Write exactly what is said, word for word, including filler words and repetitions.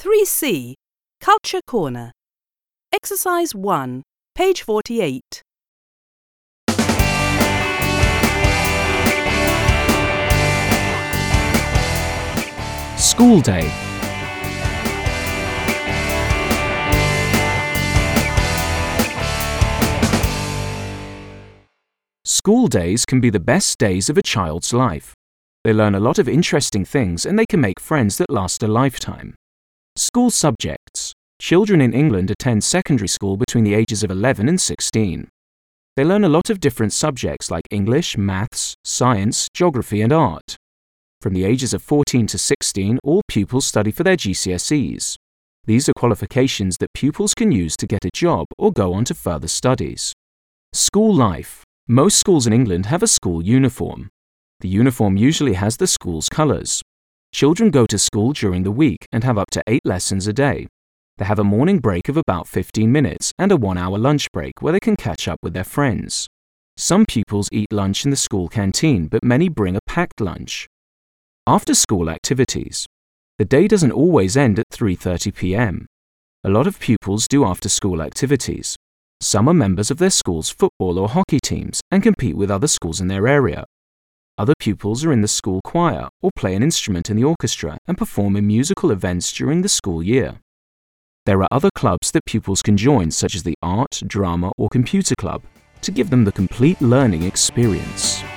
three C, Culture Corner. Exercise one, page forty-eight. School day. School days can be the best days of a child's life. They learn a lot of interesting things and they can make friends that last a lifetime. School subjects. Children in England attend secondary school between the ages of eleven and sixteen. They learn a lot of different subjects like English, maths, science, geography and art. From the ages of fourteen to sixteen, all pupils study for their G C S Es. These are qualifications that pupils can use to get a job or go on to further studies. School life. Most schools in England have a school uniform. The uniform usually has the school's colours. Children go to school during the week and have up to eight lessons a day. They have a morning break of about fifteen minutes and a one-hour lunch break where they can catch up with their friends. Some pupils eat lunch in the school canteen, but many bring a packed lunch. After-school activities. The day doesn't always end at three thirty p m. A lot of pupils do after-school activities. Some are members of their school's football or hockey teams and compete with other schools in their area. Other pupils are in the school choir or play an instrument in the orchestra and perform in musical events during the school year. There are other clubs that pupils can join, such as the art, drama or computer club, to give them the complete learning experience.